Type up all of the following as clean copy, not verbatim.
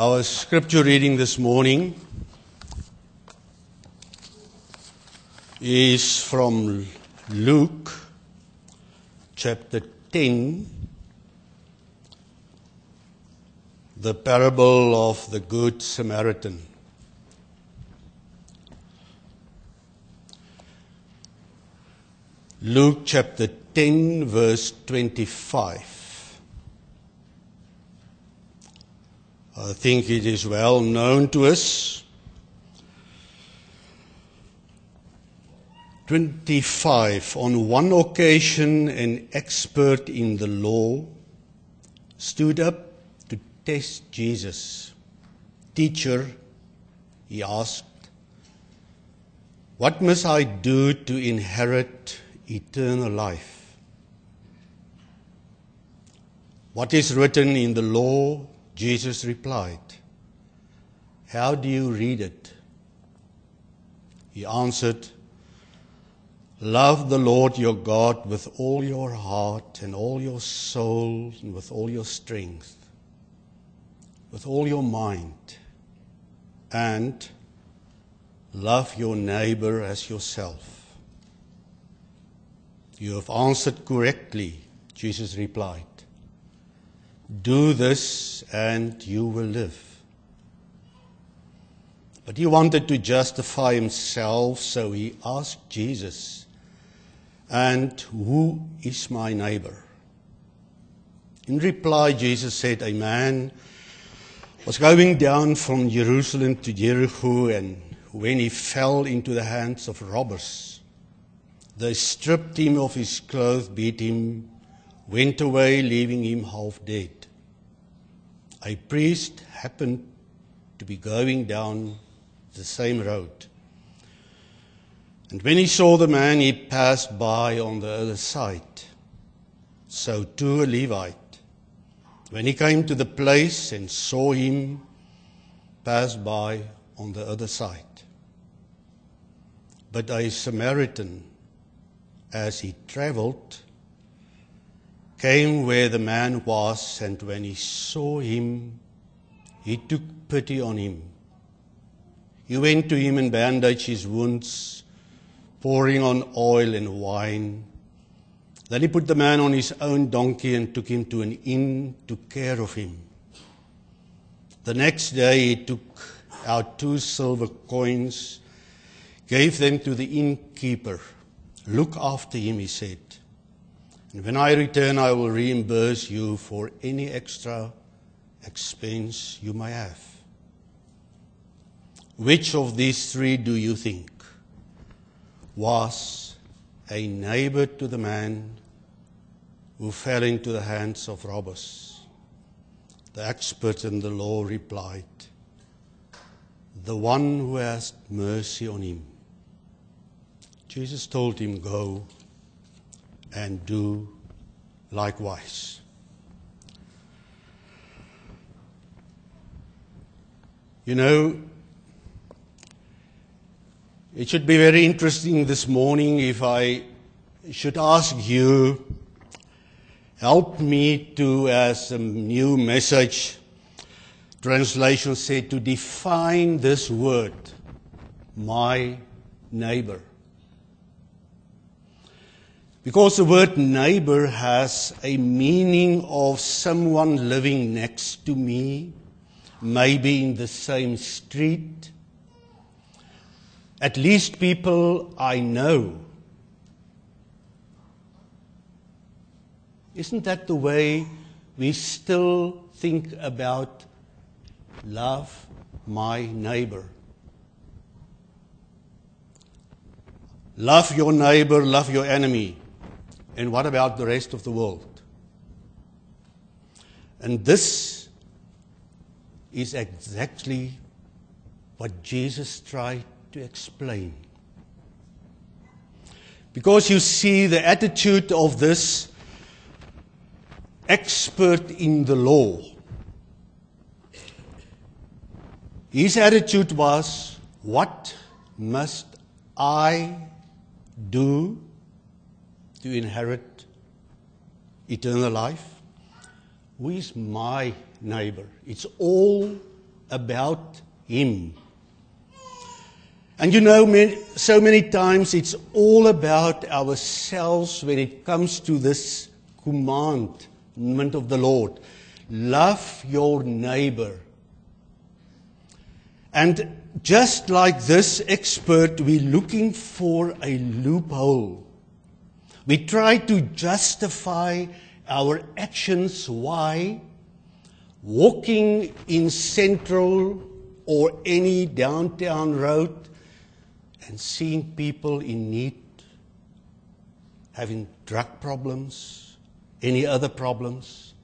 Our scripture reading this morning is from Luke chapter 10, the parable of the Good Samaritan. Luke chapter 10, verse 25. I think it is well known to us. 25. On one occasion, an expert in the law stood up to test Jesus. "Teacher," he asked, "what must I do to inherit eternal life?" "What is written in the law?" Jesus replied. "How do you read it?" He answered, "Love the Lord your God with all your heart and all your soul and with all your strength, with all your mind, and love your neighbor as yourself." "You have answered correctly," Jesus replied. "Do this and you will live." But he wanted to justify himself, so he asked Jesus, "And who is my neighbor?" In reply, Jesus said, "A man was going down from Jerusalem to Jericho, and when he fell into the hands of robbers, they stripped him of his clothes, beat him, went away, leaving him half dead. A priest happened to be going down the same road, and when he saw the man, he passed by on the other side. So too a Levite, when he came to the place and saw him, passed by on the other side. But a Samaritan, as he traveled, came where the man was, and when he saw him, he took pity on him. He went to him and bandaged his wounds, pouring on oil and wine. Then he put the man on his own donkey and took him to an inn, took care of him. The next day he took out 2 silver coins, gave them to the innkeeper. "Look after him," he said, "and when I return, I will reimburse you for any extra expense you may have." Which of these 3 do you think was a neighbor to the man who fell into the hands of robbers? The expert in the law replied, "The one who has mercy on him." Jesus told him, "Go and do likewise." You know, it should be very interesting this morning if I should ask you, help me to, as a new message translation said, to define this word, my neighbor. Because the word neighbor has a meaning of someone living next to me, maybe in the same street, at least people I know. Isn't that the way we still think about love my neighbor? Love your neighbor, love your enemy. And what about the rest of the world? And this is exactly what Jesus tried to explain. Because you see, the attitude of this expert in the law, his attitude was, what must I do to inherit eternal life? Who is my neighbor? It's all about him. And so many times it's all about ourselves when it comes to this commandment of the Lord. Love your neighbor. And just like this expert, we're looking for a loophole. We try to justify our actions. Why? Walking in Central or any downtown road and seeing people in need, having drug problems, any other problems.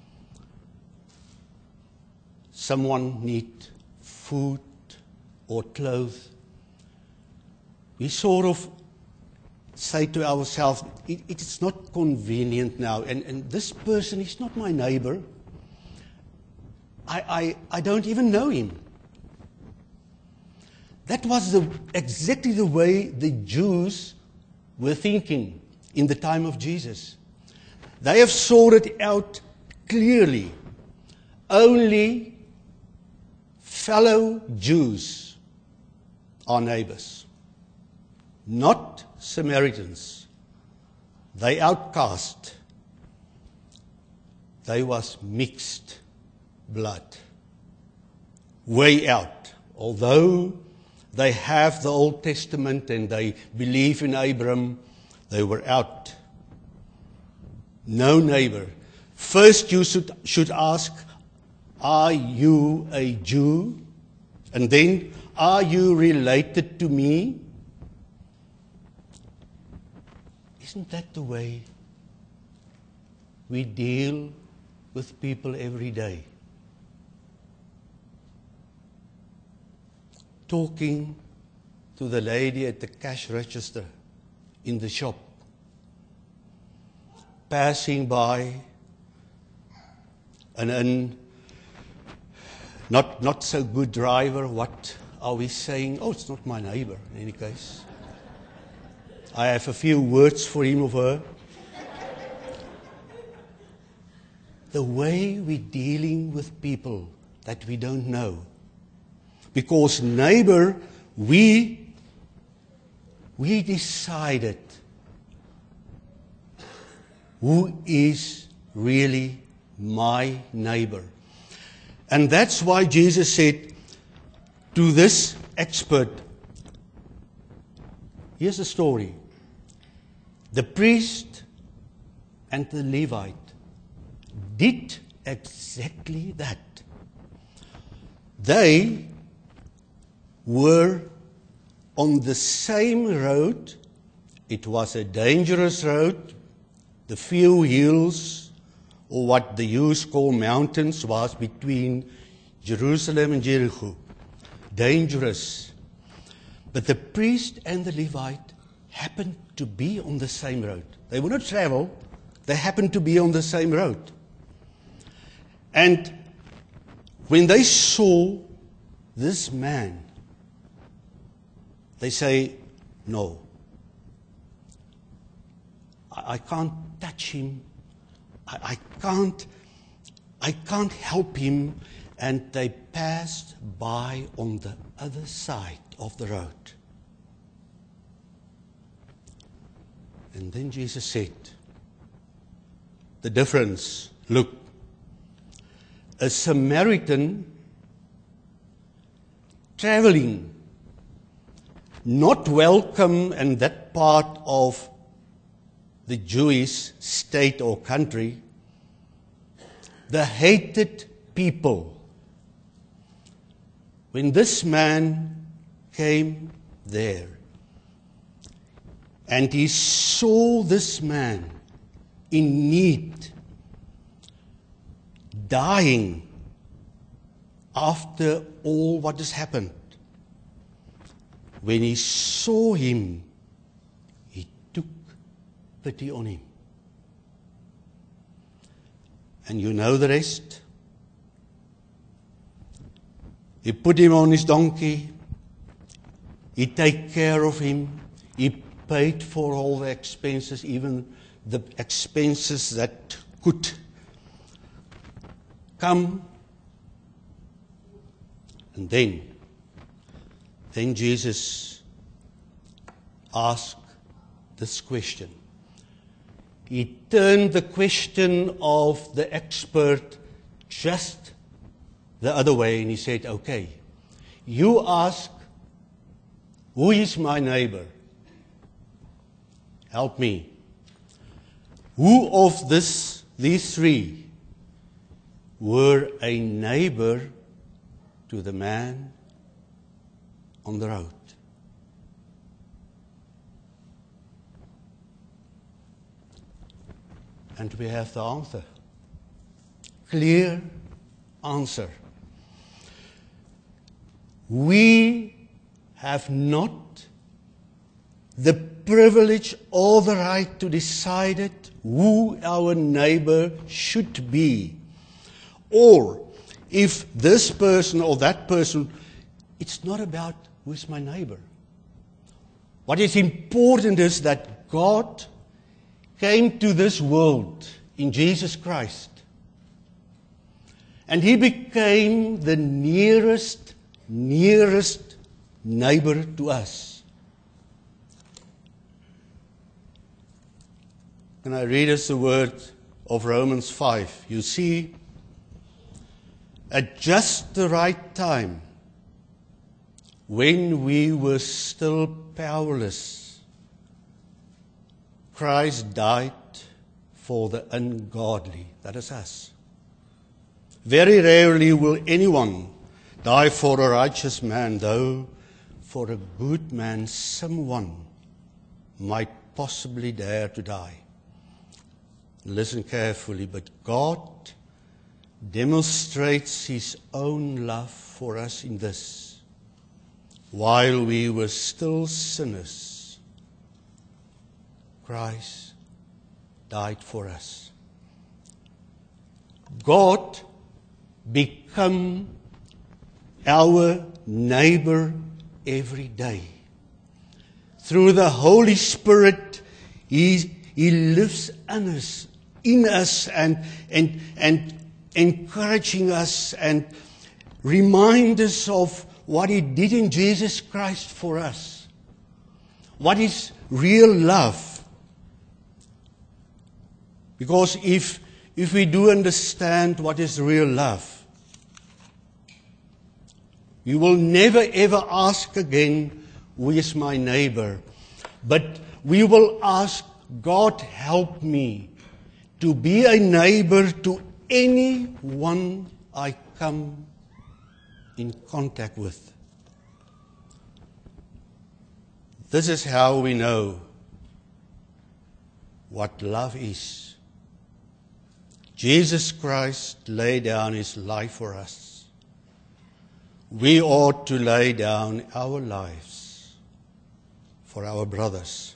Someone needs food or clothes. We sort of say to ourselves, it's not convenient now, and this person is not my neighbor. I don't even know him. That was exactly the way the Jews were thinking in the time of Jesus. They have sorted out clearly. Only fellow Jews are neighbors, not Samaritans. They outcast. They was mixed blood. Way out. Although they have the Old Testament and they believe in Abraham, they were out. No neighbor. First you should ask, are you a Jew? And then, are you related to me? Isn't that the way we deal with people every day? Talking to the lady at the cash register in the shop, passing by an not so good driver. What are we saying? Oh, it's not my neighbor in any case. I have a few words for him or her. The way we're dealing with people that we don't know. Because neighbor, we decided who is really my neighbor. And that's why Jesus said to this expert, here's the story. The priest and the Levite did exactly that. They were on the same road. It was a dangerous road. The few hills, or what the Jews call mountains, was between Jerusalem and Jericho. Dangerous. But the priest and the Levite happened to be on the same road. They would not travel. They happened to be on the same road. And when they saw this man, they say, no, I can't touch him. I can't help him. And they passed by on the other side of the road. And then Jesus said, the difference, look, a Samaritan traveling, not welcome in that part of the Jewish state or country, the hated people. When this man came there and he saw this man in need, dying after all what has happened, when he saw him, he took pity on him. And you know the rest. He put him on his donkey. He took care of him. He paid for all the expenses, even the expenses that could come. And then Jesus asked this question. He turned the question of the expert just the other way, and he said, okay, you ask, who is my neighbor? Help me. Who of these three were a neighbor to the man on the road? And we have the answer. Clear answer. We have not the privilege or the right to decide who our neighbor should be. Or if this person or that person, it's not about who is my neighbor. What is important is that God came to this world in Jesus Christ. And He became the nearest neighbor to us. And I read us the word of Romans 5. You see, at just the right time, when we were still powerless, Christ died for the ungodly. That is us. Very rarely will anyone die for a righteous man, though for a good man someone might possibly dare to die. Listen carefully, but God demonstrates His own love for us in this. While we were still sinners, Christ died for us. God become our neighbor every day. Through the Holy Spirit, He lives in us and encouraging us and remind us of what He did in Jesus Christ for us. What is real love? Because if we do understand what is real love, you will never ever ask again, who is my neighbor? But we will ask, God, help me to be a neighbor to anyone I come in contact with. This is how we know what love is. Jesus Christ laid down His life for us. We ought to lay down our lives for our brothers.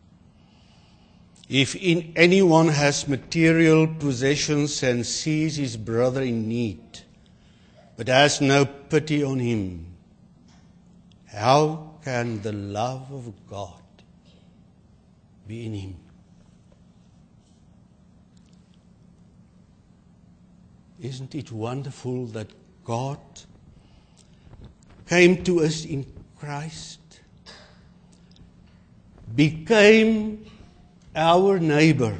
If anyone has material possessions and sees his brother in need, but has no pity on him, how can the love of God be in him? Isn't it wonderful that God came to us in Christ, became our neighbor,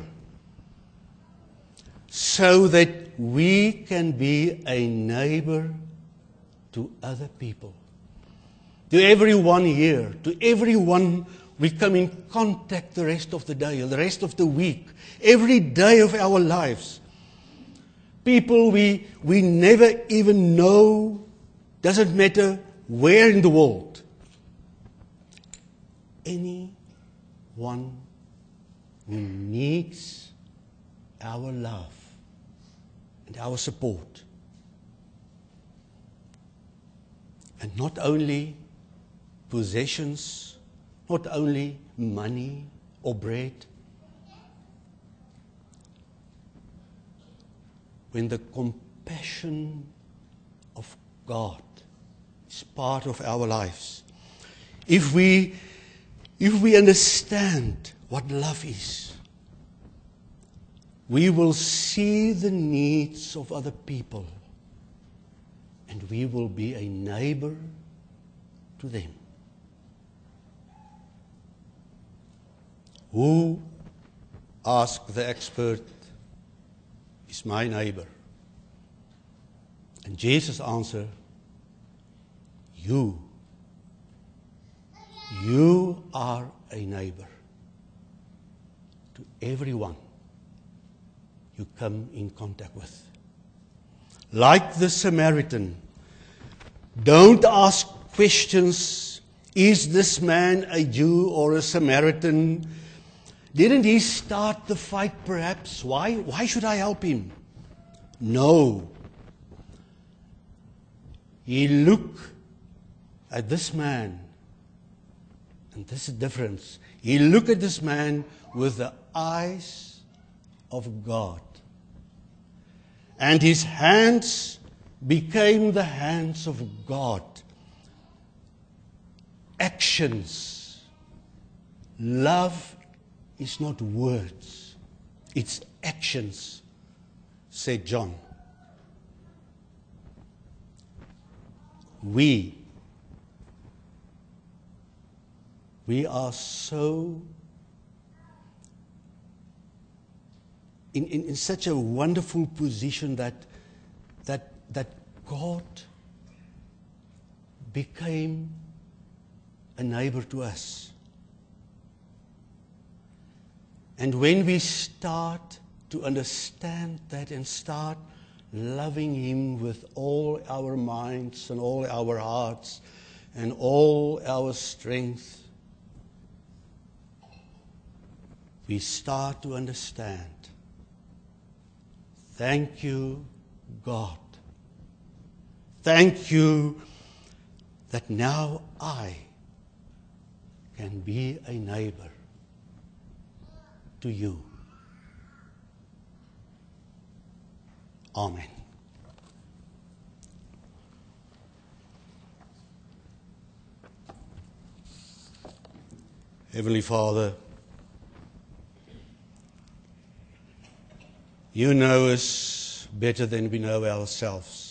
so that we can be a neighbor to other people, to everyone here, to everyone we come in contact the rest of the day, the rest of the week, every day of our lives. People we never even know, doesn't matter where in the world. Anyone who needs our love and our support. And not only possessions, not only money or bread. When the compassion of God is part of our lives, if we understand what love is, we will see the needs of other people and we will be a neighbor to them. Who, asked the expert, is my neighbor? And Jesus answered, you. You are a neighbor to everyone you come in contact with. Like the Samaritan, don't ask questions. Is this man a Jew or a Samaritan? Didn't he start the fight perhaps? Why should I help him? No. He looked at this man, and this is the difference. He looked at this man with the eyes of God. And his hands became the hands of God. Actions. Love is not words, it's actions, said John. We are so in such a wonderful position that God became a neighbor to us. And when we start to understand that and start loving Him with all our minds and all our hearts and all our strength, we start to understand. Thank you, God. Thank you that now I can be a neighbor to you. Amen. Heavenly Father, you know us better than we know ourselves.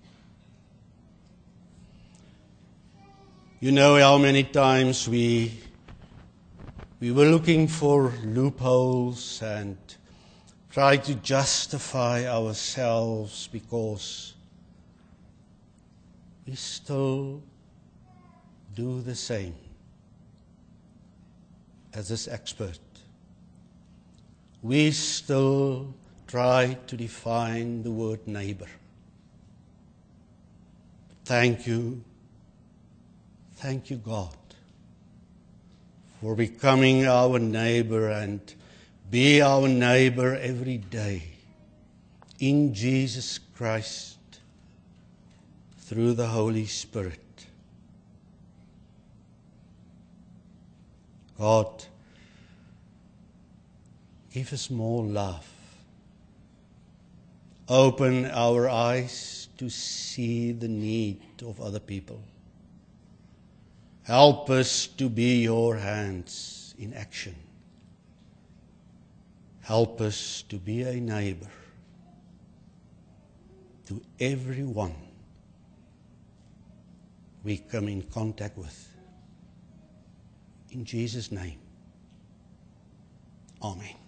You know how many times we were looking for loopholes and tried to justify ourselves because we still do the same as this expert. We still try to define the word neighbor. Thank you, God, for becoming our neighbor and be our neighbor every day in Jesus Christ through the Holy Spirit. God, give us more love. Open our eyes to see the need of other people. Help us to be your hands in action. Help us to be a neighbor to everyone we come in contact with. In Jesus' name, amen.